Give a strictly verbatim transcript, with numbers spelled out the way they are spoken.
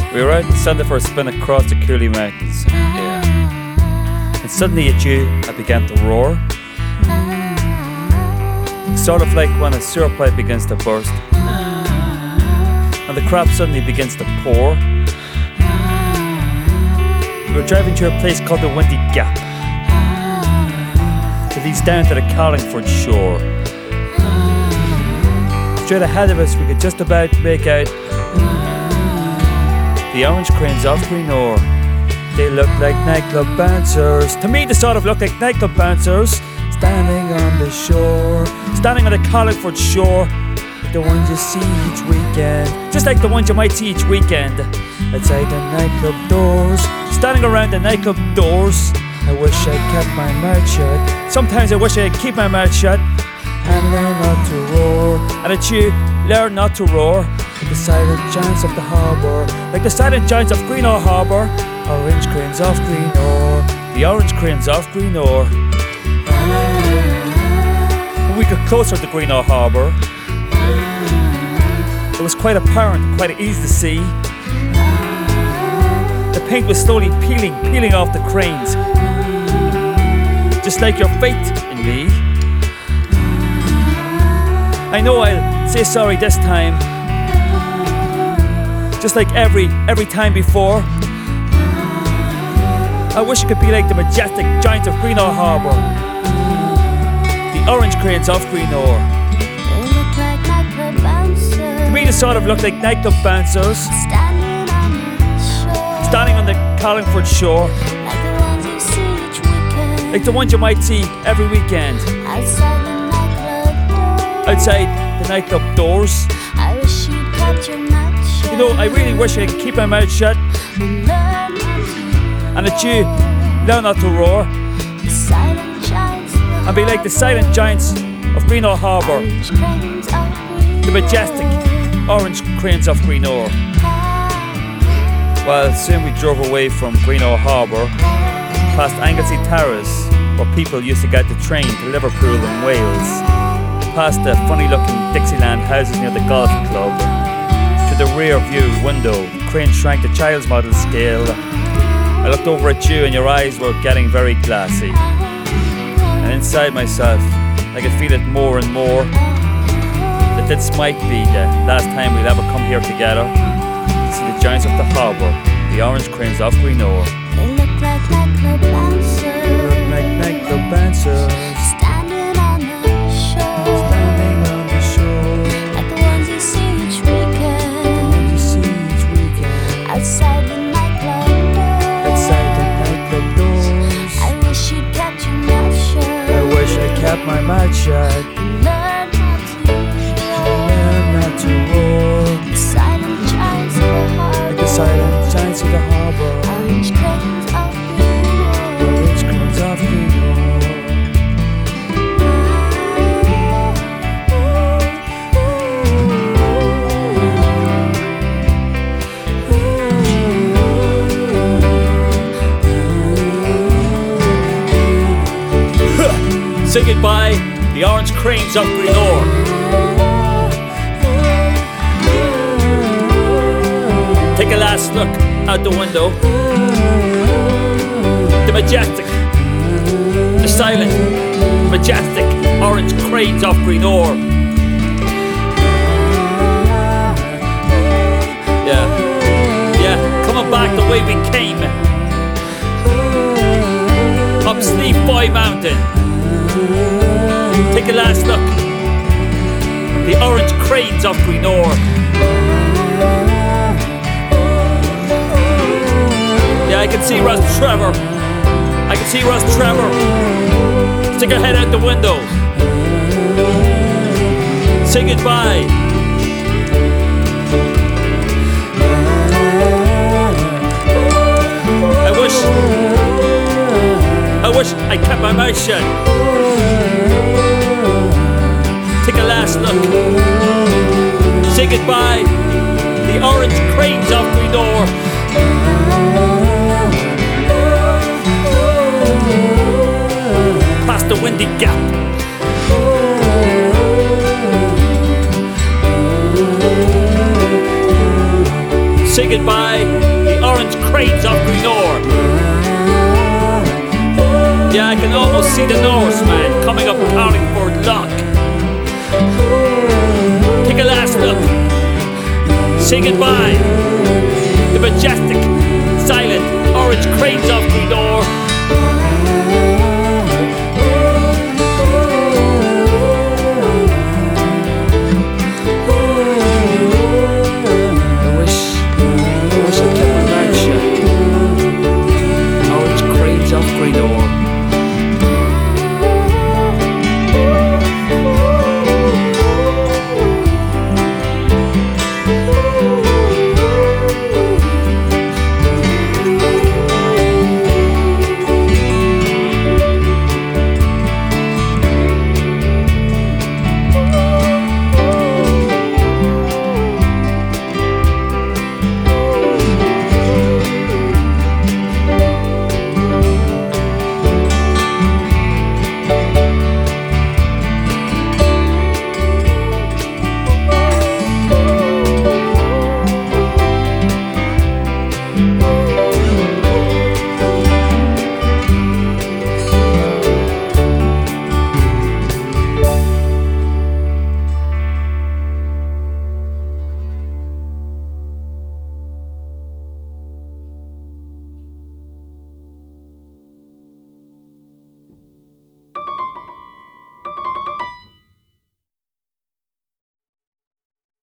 We were out on Sunday for a spin across the Cooley Mountains. Yeah. And suddenly a dew, I began to roar. Sort of like when a sewer pipe begins to burst. And the crap suddenly begins to pour. We were driving to a place called the Windy Gap. It leads down to the Carlingford shore. Straight ahead of us we could just about make out the orange cranes off Greenore. They look like nightclub bouncers. To me they sort of look like nightclub bouncers. Standing on the shore, standing on the Carlingford shore, like the ones you see each weekend. Just like the ones you might see each weekend outside the nightclub doors. Standing around the nightclub doors. I wish I'd kept my mouth shut. Sometimes I wish I'd keep my mouth shut and learn not to roar. And it's you, learn not to roar. Like the silent giants of the harbour, like the silent giants of Greenore Harbour. Orange cranes off Greenore, the orange cranes off Greenore. When we got closer to Greenore Harbour, it was quite apparent, quite easy to see. The paint was slowly peeling, peeling off the cranes, just like your faith in me. I know I'll say sorry this time, just like every every time before. I wish it could be like the majestic giants of Greenore Harbour, the orange cranes off Greenore. They look like nightclub bouncers. To me they sort of look like nightclub bouncers, Standing on the shore, standing on the Carlingford shore, like the ones you see each weekend. like the ones you might see every weekend Outside the nightclub doors. outside the nightclub doors. I wish you'd kept your mouth shut. You know, I really wish I could keep my mouth shut. And learn not to And it's you, learn not to roar, the silent giants of the and be like the silent giants of Greenore Harbour, orange cranes of Greenore. the majestic orange cranes of Greenore. Well, soon we drove away from Greenore Harbour, past Anglesey Terrace, where people used to get the train to Liverpool in Wales, past the funny-looking Dixieland houses near the golf club. To the rear view window, the crane shrank to child's model scale. I looked over at you and your eyes were getting very glassy. And inside myself, I could feel it more and more, that this might be the last time we'll ever come here together to see the giants of the harbour, the orange cranes off Greenore. They look like nightclub bouncers. They look like nightclub bouncers, Standing on the shore, standing on the shore, like the ones you see each weekend. ones you see each weekend, Outside the nightclub doors. outside the nightclub doors. I wish you'd kept your mouth shut. I wish I kept my mouth shut, Learn not to learn not to roar, the silent giants of the harbor. like the silent giants of the harbour, Orange cranes of Greenore. orange cranes off Greenore. Say goodbye, the orange cranes of Greenore. Take a last look out the window. The majestic, the silent, majestic orange cranes of Greenore. Yeah, yeah, coming back the way we came. Up Slieve Boy Mountain. Take a last look. The orange cranes of Greenore. Yeah, I can see Ross Trevor. I can see Ross Trevor. Stick her head out the window. Say goodbye. I wish I wish I kept my mouth shut. Take a last look. Say goodbye. The orange cranes of Greenore. Past the Windy Gap. Say goodbye orange cranes off Greenore. Yeah, I can almost see the Norseman coming up Carlingford Lock. Take a last look. Say goodbye. The majestic, silent orange cranes off